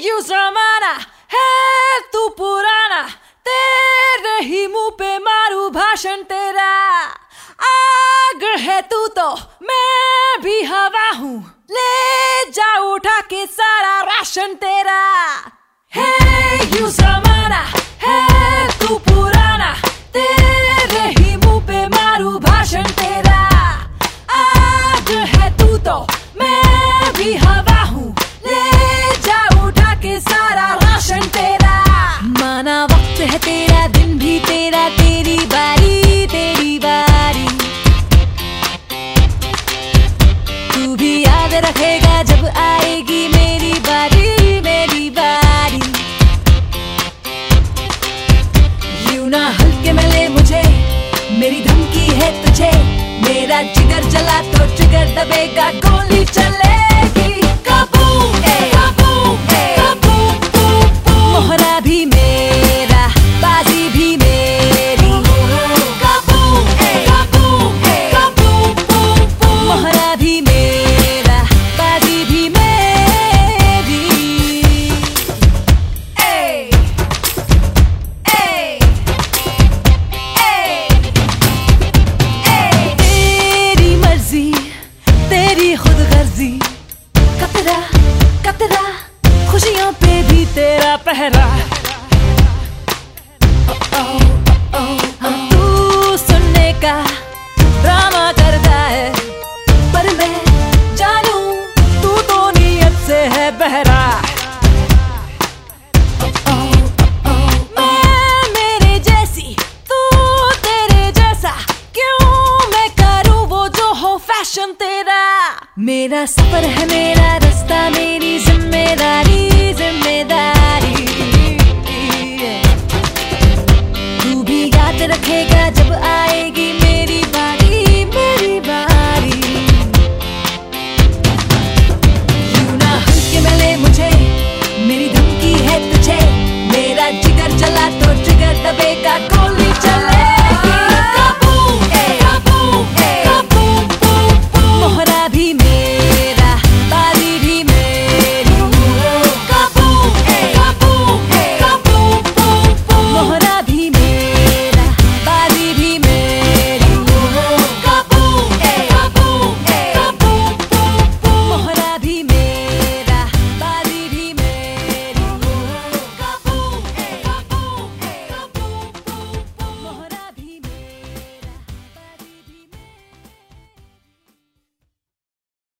You जमाना है तू पुराना, तेरे ही मुंह पे मारू भाषण तेरा। आग है तू तो मैं भी हवा हूँ, ले जा उठा के सारा राशन तेरा। है यू जमाना है तू पुराना, तेरे ही मुंह पे मारू भाषण तेरा। आग है तू तो मैं भी हवा हूँ, ले जा उठा के सारा राशन तेरा। माना वक्त है तेरा, दिन भी तेरा, तेरी बारी तेरी बारी। तू भी याद रखेगा जब आएगी मेरी बारी मेरी बारी। यूं ना हल्के में ले मुझे, मेरी धमकी है तुझे। मेरा जिगर जला तो ट्रिगर दबेगा, गोली चलेगी। कबूल कबूल कबूल, मोहरा भी मेरा, बाजी भी मेरी। कबूल कबूल कबूल, मोहरा भी मेरा, बाजी भी मेरी। ए ए ए, तेरी मर्जी तेरी खुदगर्जी, कतरा कतरा खुशियों पे भी तेरा पहरा। तू सुनने का ड्रामा करता है, पर मैं जानू तू तो नीयत से है बहरा। मैं मेरे जैसी, तू तेरे जैसा, क्यों मैं करूँ वो जो हो फैशन तेरा। मेरा सफर है मेरा